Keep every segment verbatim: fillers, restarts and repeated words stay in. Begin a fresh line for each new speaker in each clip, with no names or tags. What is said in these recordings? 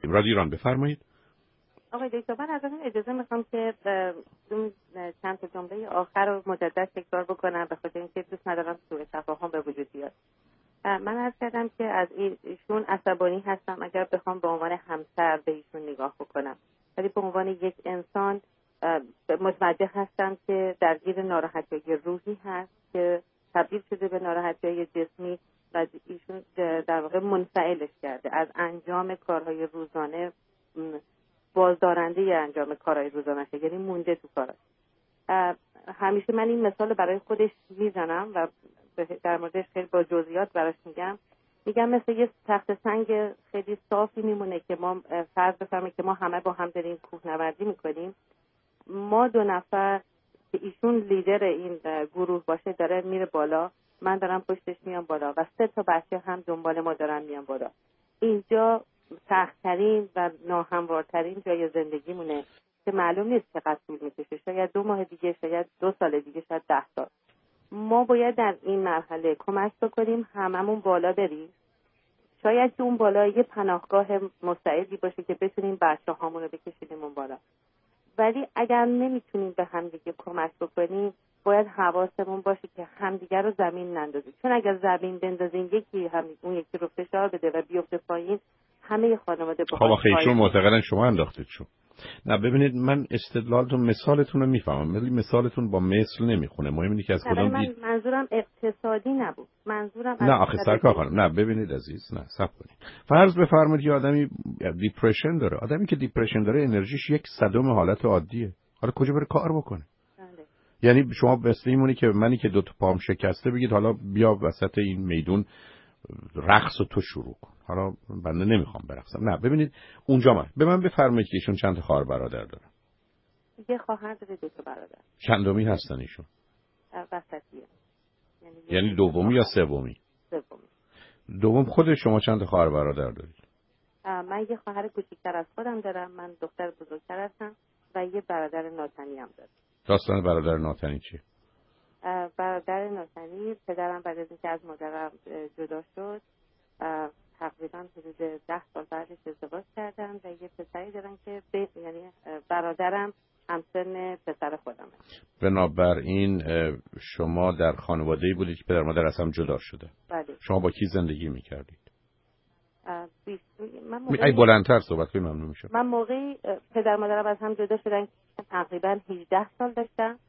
رادیو ایران بفرمایید.
آقای دکتر من ازتون اجازه میخوام که اون چند تا جمله آخر رو مجدد تکرار بکنم، به خاطر اینکه دوست ندارم سوء تفاهم به وجود بیاد. من عرض کردم که از ایشون عصبانی هستم اگر بخوام به عنوان همسر به ایشون نگاه بکنم، ولی به عنوان یک انسان متوجه هستم که درگیر ناراحتی روحی هست که تبدیل شده به ناراحتی جسمی و ایشون در واقع منفعلش کرده، از انجام کارهای روزانه بازدارنده انجام کارهای روزانه شده، یعنی مونده تو کاراش. همیشه من این مثال برای خودش میزنم و در موردش خیلی با جزئیات براش میگم. میگم مثل یه تخت سنگ خیلی صافی میمونه که ما فرض بفرمایید که ما همه با هم داریم کوهنوردی میکنیم. ما دو نفر که ایشون لیدر این گروه باشه داره میره بالا، من دارم پشتش میام بالا و سه تا بچه هم دنبال ما دارن میان بالا. اینجا سخت‌ترین و ناهموارترین جای زندگیمونه که معلوم نیست چقدر طول میکشه، شاید دو ماه دیگه، شاید دو سال دیگه، شاید ده سال. ما باید در این مرحله کمک بکنیم هممون بالا بریم. شاید که اون بالا یه پناهگاه مستعدی باشه که بتونیم بچه هامون رو بکشیدیم اون بالا، ولی اگر نمیتونیم به همدیگه کمک بکنیم باید حواسمون باشه که همدیگه رو زمین نندازیم، چون اگر زمین بندازیم یکی هم اون یکی رو فشار بده و بیفته پایین، همه خانواده با
خب آخه ایشون معتقدن شما انداختید شو. نه ببینید من استدلالتون مثالتون رو میفهمم ولی مثالتون با مثل نمیخونه. مهم اینه که از کدوم
من
دید
منظورم اقتصادی نبود، منظورم
نه آخه سرکار خانم نه ببینید عزیز نه صبر کنید. فرض بفرمایید یه آدمی دیپرشن داره، آدمی که دیپرشن داره انرژیش یک صدم حالت عادیه، حالا کجا بره کار بکنه؟ بله. یعنی شما مثل اینمونی که منی که دو تا پام شکسته بگید حالا بیا وسط این میدون رقص تو شروع کن، حالا بنده نمیخوام برقصم. نه ببینید اونجا من به من بفرمایید که ایشون چند تا خواهر برادر داره؟
یه خواهر داره، دو تا برادر.
چندمی هستن ایشون؟
وسطیه.
یعنی, یعنی دومی یا سومی؟
سومی.
دوم. خود شما چند تا خواهر برادر دارید؟
من یه خواهر کوچیک‌تر از خودم دارم، من دختر بزرگتر هستم و یه برادر ناتنی هم دارم.
داستان برادر ناتنی چیه؟
برادر ناتنی پدرم بعد از اینکه از مادرم جدا شد تقریبا حدود ده سال بعدش ازدواج کردن و یه پسری دارن که ب... یعنی برادرم همسن پسر خودمه.
بنابراین شما در خانواده‌ای بودید که پدر مادر از هم جدا شده.
بله.
شما با کی زندگی می‌کردید؟
بیست... من
موقعی... ای بلندتر صحبت کنید ممنون میشم.
من موقعی پدر مادرم از هم جدا شدن تقریبا هجده سال داشتم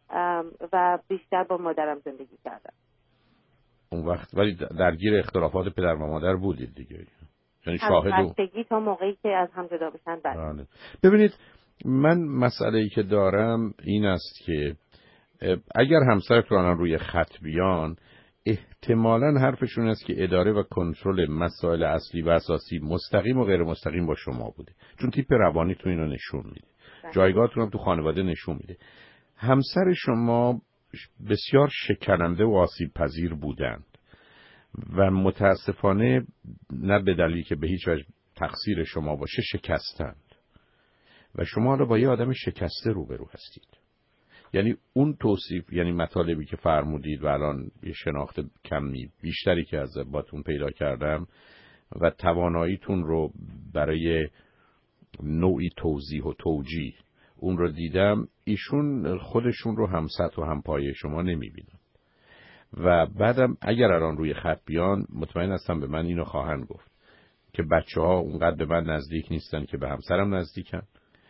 و بیشتر با مادرم زندگی کردم.
اون وقت ولی درگیر اختلافات پدر و مادر بودید دیگه، یعنی شاهد
از بچگی تا موقعی که از هم جدا بشن.
بله. ببینید من مسئله‌ای که دارم این است که اگر همسرتون الان روی خط بیان احتمالاً حرفشون است که اداره و کنترل مسائل اصلی و اساسی مستقیم و غیر مستقیم با شما بوده، چون تیپ روانیتون اینو نشون میده، جایگاهتون هم تو خانواده نشون میده. همسر شما بسیار شکننده و آسیب پذیر بودند و متاسفانه نه به دلیلی که به هیچ وجه تقصیر شما باشه شکستند و شما حالا با یه آدم شکسته روبرو هستید. یعنی اون توصیف، یعنی مطالبی که فرمودید و الان یه شناخت کمی بیشتری که از باتون پیدا کردم و تواناییتون رو برای نوعی توضیح و توجیه اون رو دیدم، ایشون خودشون رو هم سطح و هم پایه شما نمیبینن و بعدم اگر الان روی خط بیان مطمئن هستم به من اینو خواهند گفت که بچه ها اونقدر به من نزدیک نیستن که به همسرم نزدیکن،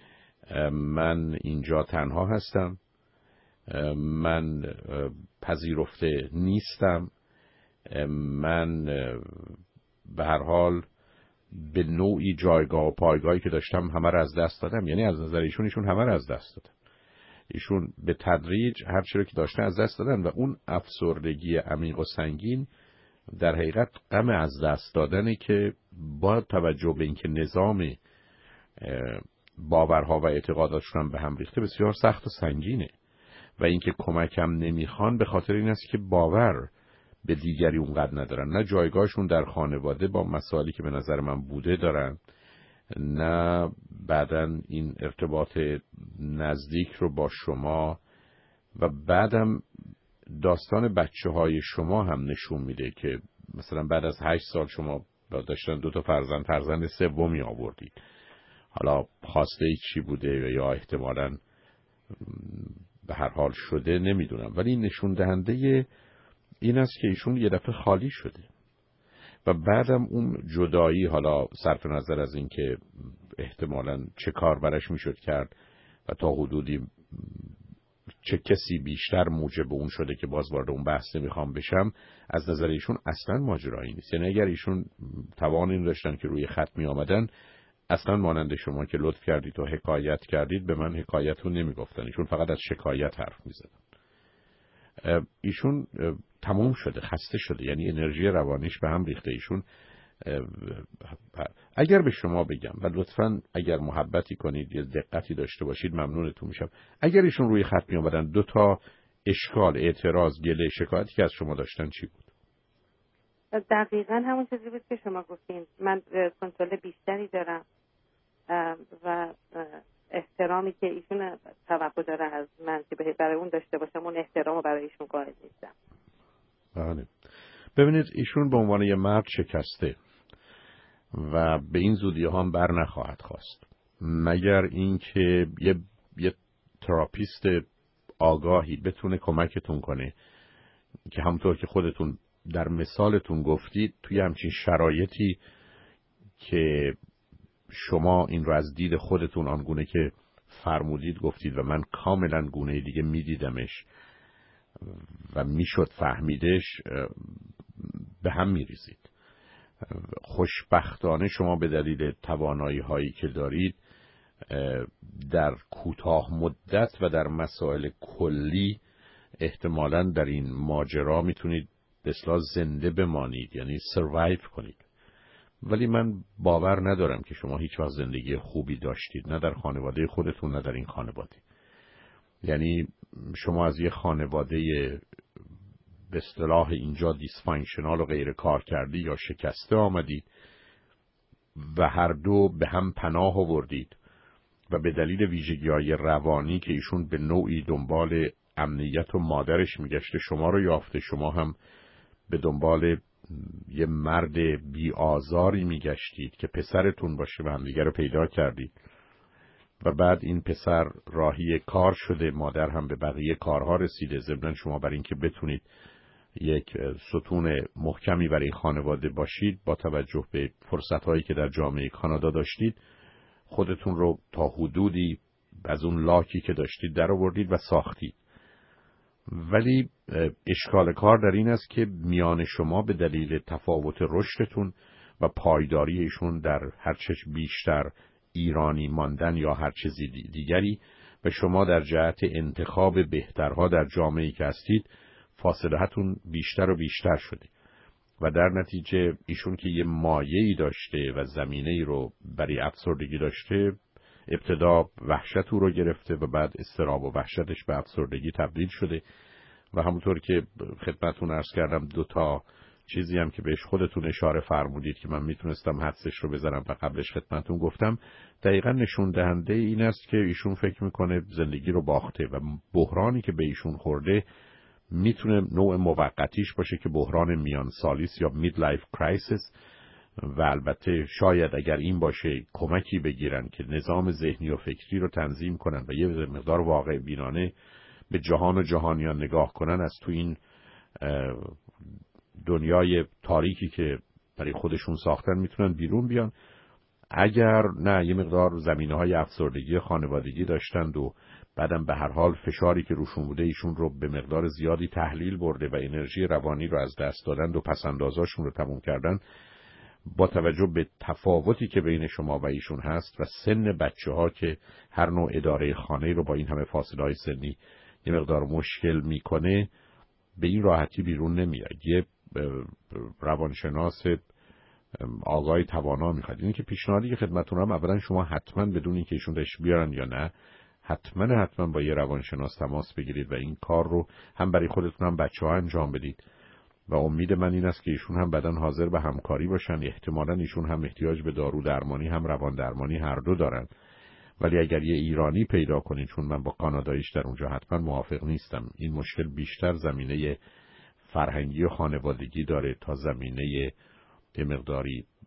من اینجا تنها هستم، من پذیرفته نیستم، من به هر حال به نوعی جایگاه و پایگاهی که داشتم همه رو از دست دادم. یعنی از نظر ایشون ایشون همه رو از دست دادن، ایشون به تدریج هر چیزی که داشتن از دست دادن و اون افسردگی عمیق و سنگین در حقیقت غم از دست دادنه که با توجه به اینکه نظام باورها و اعتقاداتشون به هم ریخته بسیار سخت و سنگینه و اینکه کمکم نمیخوان به خاطر این است که باور به دیگری اونقدر ندارن، نه جایگاهشون در خانواده با مسائلی که به نظر من بوده دارن، نه بعدن این ارتباط نزدیک رو با شما و بعدم داستان بچه های شما هم نشون میده که مثلا بعد از هشت سال شما داشتن دو تا فرزند، فرزند سومی آوردید. حالا خواسته ای چی بوده یا احتمالاً به هر حال شده نمیدونم، ولی نشون دهنده این است که ایشون یه دفعه خالی شده و بعدم اون جدایی، حالا صرف نظر از این که احتمالاً چه کار برش میشد کرد و تا حدودی چه کسی بیشتر موجب اون شده که باز وارد اون بحث نمیخوام بشم، از نظر ایشون اصلا ماجرایی نیست. یعنی اگر ایشون توان این داشتن که روی خط می آمدن، اصلا مانند شما که لطف کردید و حکایت کردید به من حکایت رو نمیگفتن، ایشون فقط از شکایت حرف میزدن. ایشون تموم شده، خسته شده، یعنی انرژی روانیش به هم ریخته. ایشون اگر به شما بگم و لطفاً اگر محبتی کنید یا دقتی داشته باشید ممنونتون میشم، اگر ایشون روی خط می آمدن دو تا اشکال، اعتراض، گله، شکایتی که از شما داشتن چی بود؟
دقیقاً همون چیزی بود که شما گفتین. من کنترل بیشتری دارم و احترامی که ایشون توقع داره از من که برای اون داشته باشم، اون احترام رو برای ایشون قائل نیستم.
بله. ببینید ایشون به عنوان یه مرد شکسته و به این زودی ها هم بر نخواهد خواست مگر اینکه یه یه تراپیست آگاهی بتونه کمکتون کنه که همونطور که خودتون در مثالتون گفتید توی همچین شرایطی که شما این رو از دید خودتون آنگونه که فرمودید گفتید و من کاملا گونه دیگه میدیدمش و میشد فهمیدش، به هم میریزید. خوشبختانه شما به دلیل توانایی هایی که دارید در کوتاه مدت و در مسائل کلی احتمالاً در این ماجرا میتونید به اصطلاح زنده بمانید، یعنی سروایو کنید. ولی من باور ندارم که شما هیچ وقت زندگی خوبی داشتید، نه در خانواده خودتون نه در این خانواده. یعنی شما از یه خانواده به اصطلاح اینجا دیسفانکشنال و غیر کار کردی یا شکسته آمدید و هر دو به هم پناه آوردید و به دلیل ویژگی‌های روانی که ایشون به نوعی دنبال امنیت و مادرش میگشته شما رو یافته، شما هم به دنبال یه مرد بی آزاری میگشتید که پسرتون باشه و همدیگه رو پیدا کردید و بعد این پسر راهی کار شده، مادر هم به بقیه کارها رسیده. ضمن شما برای اینکه بتونید یک ستون محکمی برای خانواده باشید با توجه به فرصت‌هایی که در جامعه کانادا داشتید، خودتون رو تا حدودی از اون لاکی که داشتید در آوردید و ساختید. ولی اشکال کار در این است که میان شما به دلیل تفاوت رشدتون و پایداری ایشون در هر چش بیشتر ایرانی ماندن یا هر چیزی دیگری و شما در جهت انتخاب بهترها در جامعه‌ای که هستید فاصله هاتون بیشتر و بیشتر شده و در نتیجه ایشون که یه مایه‌ای داشته و زمینه‌ای رو برای افسردگی داشته، ابتدا وحشت او رو گرفته و بعد اضطراب و وحشتش به افسردگی تبدیل شده و همونطور که خدمتتون عرض کردم دو تا چیزی هم که بهش خودتون اشاره فرمودید که من میتونستم حدسش رو بزنم و قبلش خدمتتون گفتم، دقیقاً نشون دهنده این است که ایشون فکر میکنه زندگی رو باخته و بحرانی که به ایشون خورده میتونه نوع موقتیش باشه که بحران میان سالیس یا مید لایف کرایسیس و البته شاید اگر این باشه کمکی بگیرن که نظام ذهنی و فکری رو تنظیم کنن و یه مقدار واقع بینانه به جهان و جهانیان نگاه کنن، از تو این دنیای تاریکی که برای خودشون ساختن میتونن بیرون بیان. اگر نه یه مقدار زمینه‌های افسردگی خانوادگی داشتند و بعدم به هر حال فشاری که روشون بوده ایشون رو به مقدار زیادی تحلیل برده و انرژی روانی رو از دست دادن و پسندازاشون رو تموم کردن، با توجه به تفاوتی که بین شما و ایشون هست و سن بچه‌ها که هر نوع اداره خانه رو با این همه فاصله‌های سنی یه مقدار مشکل میکنه، به این راحتی بیرون نمیاد. یه روانشناس آگاهی توانا میخواد. اینه که پیشنهادی که خدمتتون هم اولا شما حتما بدون اینکه ایشون رش بیارن یا نه، حتما حتما با یه روانشناس تماس بگیرید و این کار رو هم برای خودتون هم بچه‌ها انجام بدید و امید من این است که ایشون هم بعداً حاضر به همکاری باشن. احتمالاً ایشون هم احتیاج به دارو درمانی هم روان درمانی هر دو دارن، ولی اگر یه ایرانی پیدا کنید، چون من با کاناداییش در اونجا حتما موافق نیستم، این مشکل بیشتر زمینه فرهنگی و خانوادگی داره تا زمینه یه مقداری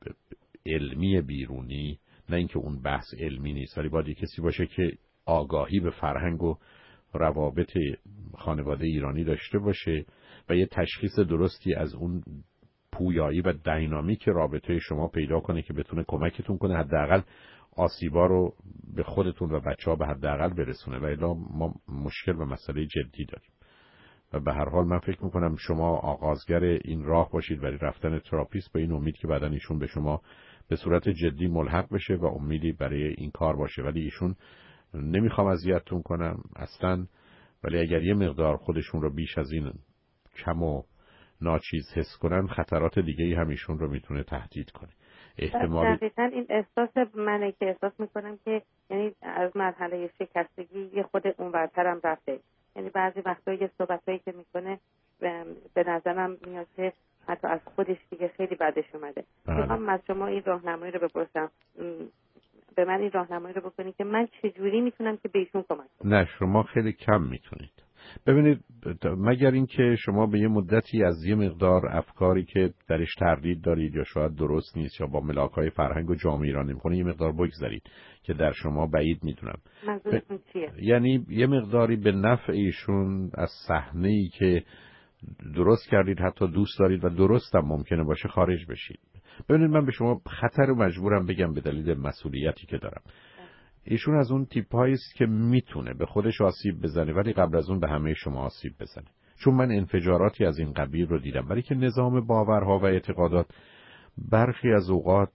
علمی بیرونی، نه اینکه اون بحث علمی نیست، ولی باید کسی باشه که آگاهی به فرهنگ و روابط خانواده ایرانی داشته باشه و یه تشخیص درستی از اون پویایی و دینامیک رابطه شما پیدا کنه که بتونه کمکتون کنه حداقل آسیبا رو به خودتون و بچه‌ها به حداقل برسونه. و الا ما مشکل و مسئله جدی داریم. و به هر حال من فکر میکنم شما آغازگر این راه باشید برای رفتن تراپیست، با این امید که بعداً ایشون به شما به صورت جدی ملحق بشه و امیدی برای این کار باشه. ولی ایشون نمیخوام اذیتتون کنم اصلاً، ولی اگر یه مقدار خودشون رو بیش از این کم و ناچیز حس کنن، خطرات دیگه‌ای هم ایشون رو میتونه تهدید کنه.
احتمالی دقیقاً این احساس منه که احساس میکنم که یعنی از مرحله شکستگی یه خود اونورترم رفته. یعنی بعضی وقتا یه صحبتایی که میکنه به نظرم میاد که حتی از خودش دیگه خیلی بدش اومده. میخوام از شما این راهنمایی رو بپرسم، به من این راهنمایی رو بکنید که من چجوری میتونم که بهشون کمک کنم.
نه شما خیلی کم میتونید. ببینید مگر اینکه شما به یه مدتی از یه مقدار افکاری که درش تردید دارید یا شاید درست نیست یا با ملاک‌های فرهنگ و جامعه ایران نمی‌خونه یه مقدار بگذارید که در شما بعید میدونم.
منظورتون چیه؟
یعنی یه مقداری به نفع ایشون از صحنه‌ای که درست کردید حتی دوست دارید و درست هم ممکنه باشه خارج بشید. ببینید من به شما خطر رو مجبورم بگم به دلیل مسئولیتی که دارم. ایشون از اون تیپ‌هایی است که میتونه به خودش آسیب بزنه ولی قبل از اون به همه شما آسیب بزنه. چون من انفجاراتی از این قبیل رو دیدم، ولی که نظام باورها و اعتقادات برخی از اوقات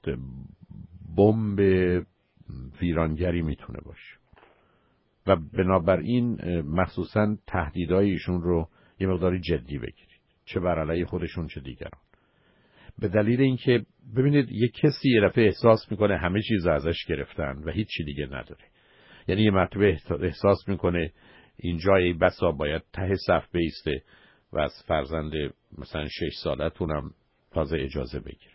بمب ویرانگری میتونه باشه و بنابراین مخصوصاً تهدیدهای ایشون رو یه مقداری جدی بگیرید، چه بر علیه خودشون چه دیگران. به دلیل اینکه ببینید یک کسی یه دفعه احساس میکنه همه چیز ازش گرفتن و هیچ چی دیگه نداره. یعنی یه مرتبه احساس میکنه اینجای بسا باید ته صف بیسته و از فرزند مثلا شش سالتون هم تازه اجازه بگیره.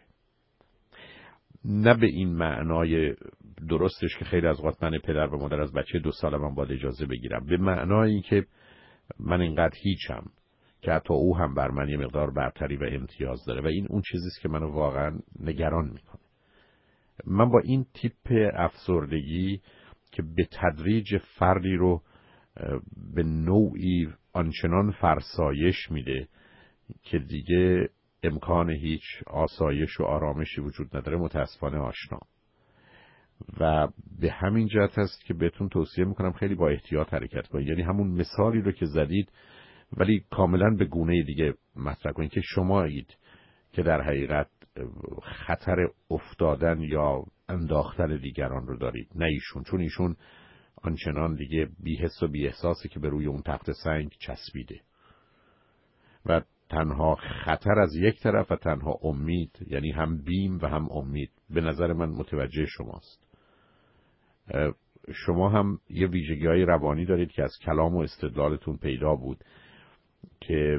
نه به این معنای درستش که خیلی از اوقات من پدر و مادر از بچه دو سالم هم باید اجازه بگیرم، به معنای که من اینقدر هیچم که حتی او هم بر من یه مقدار برتری و امتیاز داره و این اون چیزیست که منو واقعا نگران میکنه. من با این تیپ افسردگی که به تدریج فردی رو به نوعی آنچنان فرسایش میده که دیگه امکان هیچ آسایش و آرامشی وجود نداره متاسفانه آشنا. و به همین جهت هست که بهتون توصیه میکنم خیلی با احتیاط حرکت کنید. یعنی همون مثالی رو که زدید ولی کاملا به گونه دیگه مطرح کنید که شما اید که در حقیقت خطر افتادن یا انداختن دیگران رو دارید، نه ایشون. چون ایشون آنچنان دیگه بی حس و بی احساسی که به روی اون تخت سنگ چسبیده و تنها خطر از یک طرف و تنها امید، یعنی هم بیم و هم امید، به نظر من متوجه شماست. شما هم یه ویژگی‌های روانی دارید که از کلام و استدلالتون پیدا بود که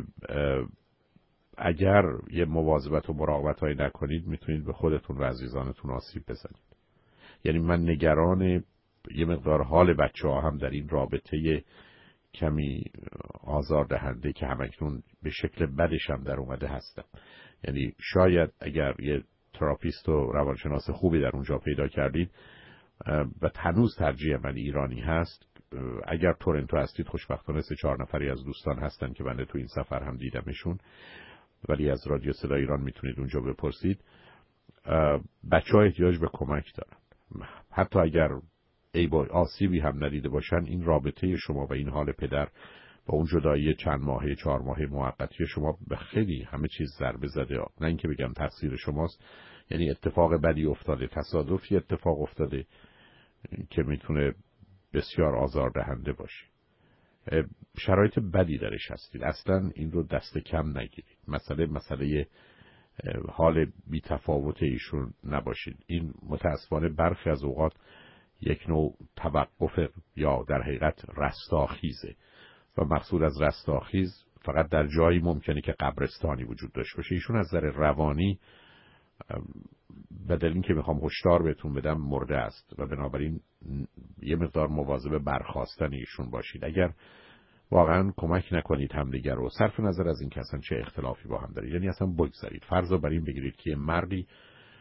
اگر یه مواظبت و مراقبت‌هایی نکنید میتونید به خودتون و عزیزانتون آسیب بزنید. یعنی من نگران یه مقدار حال بچه‌ها هم در این رابطه کمی آزاردهنده که همکنون به شکل بدش هم در اومده هستم. یعنی شاید اگر یه تراپیست و روانشناس خوبی در اونجا پیدا کردید و هنوز ترجیح من ایرانی هست، اگر تورنتو هستید خوشبختانه سه چهار نفری از دوستان هستن که بنده تو این سفر هم دیدمشون، ولی از رادیو صدای ایران میتونید اونجا بپرسید. بچه ها احتیاج به کمک دارن، حتی اگر ای با آسیبی هم ندیده باشن. این رابطه شما و این حال پدر با اون جدایی چند ماهه چهار ماهه موقتی شما به خیلی همه چیز ضربه زده. نه اینکه بگم تقصیر شماست، یعنی اتفاق بدی افتاده، تصادفی اتفاق افتاده که میتونه بسیار آزاردهنده باشه. شرایط بدی درش هستید، اصلا این رو دست کم نگیرید. مسئله مسئله حال بی تفاوت ایشون نباشید. این متاسفانه برخی از اوقات یک نوع توقف یا در حقیقت رستاخیزه و مقصود از رستاخیز فقط در جایی ممکنه که قبرستانی وجود داشته باشه. ایشون از نظر روانی بدل این که میخوام هشدار بهتون بدم مرده است و بنابراین یه مقدار مواظب برخاستن ایشون باشید. اگر واقعا کمک نکنید همدیگر رو، صرف نظر از این که اصلا چه اختلافی با هم دارید، یعنی اصلا بگذارید، فرض رو بر این بگیرید که یه مردی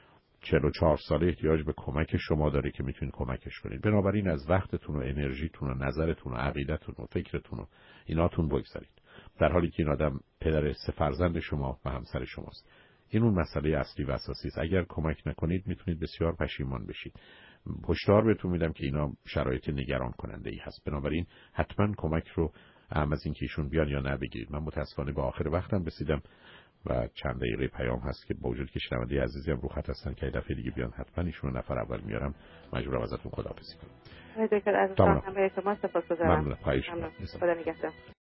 چهل و چهار ساله احتیاج به کمک شما داره که میتونید کمکش کنید. بنابراین از وقتتون و انرژیتون و نظرتون و عقیدتون و فکرتون و ایناتون بگذارید، در حالی که این آدم پدر سه فرزند شما و همسر شماست. این اون مسئله اصلی و اساسی است. اگر کمک نکنید میتونید بسیار پشیمان بشید. هشدار بهتون میدم که اینا شرایط نگران کننده ای هست. بنابراین حتما کمک رو هم از اینکه ایشون بیان یا نه بگیرید. من متاسفانه به آخر وقتم رسیدم و چند دقیقه پیام هست که با وجود که شنونده عزیزی هم رو خط هستن که دفعه دیگه بیان حتما ایشون نفر اول میارم، مجبورم ازتون خداحافظی کنم.
دکتر عزیز، هم به شما سپاسگزارم.
ممنون. خواهش
ممنون.
می‌کنم.
خدا نگهدار.